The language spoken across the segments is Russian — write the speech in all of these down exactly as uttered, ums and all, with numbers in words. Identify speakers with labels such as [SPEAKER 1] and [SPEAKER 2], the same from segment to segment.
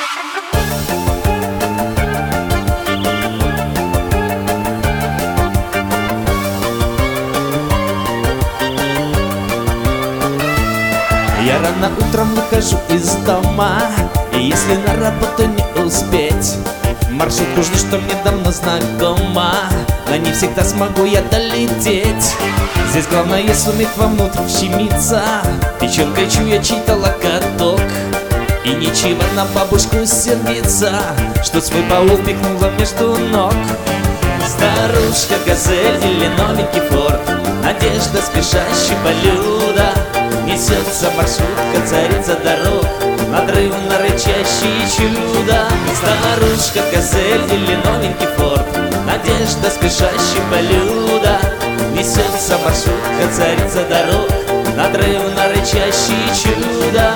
[SPEAKER 1] Я рано утром выхожу из дома, и если на работу не успеть, маршрутку жду, что мне давно знакома, но не всегда смогу я долететь. Здесь главное суметь вовнутрь вщемиться, печенкой чуя чей-то локоток, и нечего на бабушку сердиться, что свой баул пихнула между ног. Старушка, газель или новенький форд, надежда спешащий полюда. Несется маршрутка, царица дорог, надрывно рычащие чудо. Старушка, газель или новенький форд, надежда спешащий полюда. Несется маршрутка, царица дорог, надрывно рычащие чудо.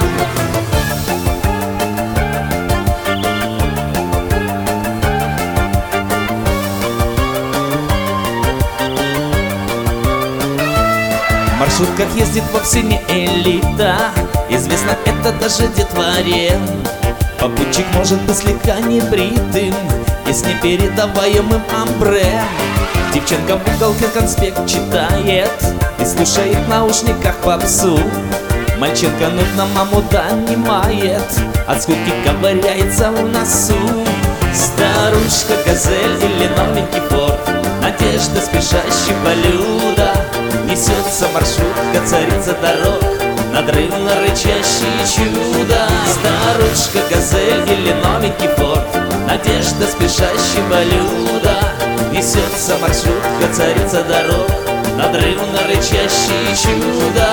[SPEAKER 1] В маршрутках ездит вовсе не элита, известно это даже детворе. Попутчик может быть слегка небритым и с непередаваемым амбре. Девчонка в уголке конспект читает и слушает в наушниках попсу. Мальчонка нудно маму донимает, от скуки ковыряется в носу. Старушка, газель или новенький форд, надежда спешащий полюда. Несется маршрутка, царица дорог, надрывно рычащие чудо. Старушка, газель или новенький форд, надежда спешащий полюда. Несется маршрутка, царица дорог, надрывно рычащие чудо.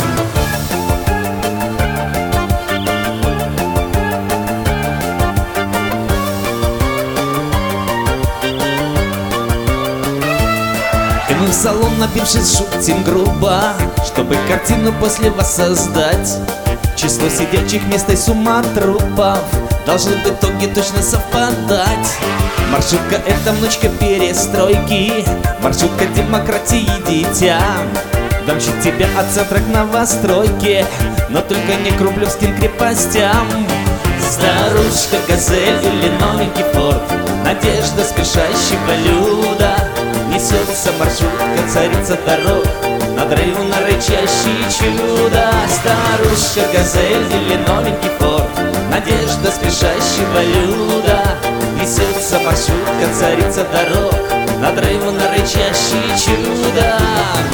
[SPEAKER 1] И мы в салон, напившись, шутим грубо, чтобы картину после воссоздать. Число сидячих мест и сумма трупов должны в итоге точно совпадать. Маршрутка — это внучка перестройки, маршрутка демократии дитя. Домчит тебя от центра к новостройке, но только не к рублевским крепостям. Старушка, газель или новенький форд, надежда спешащий полюда. Несется маршрутка, царица дорог, надрывно рычащие чудо. Старушка, газель или новенький форд, надежда спешащий полюда. Несется маршрутка, царица дорог, надрывно рычащие чудо.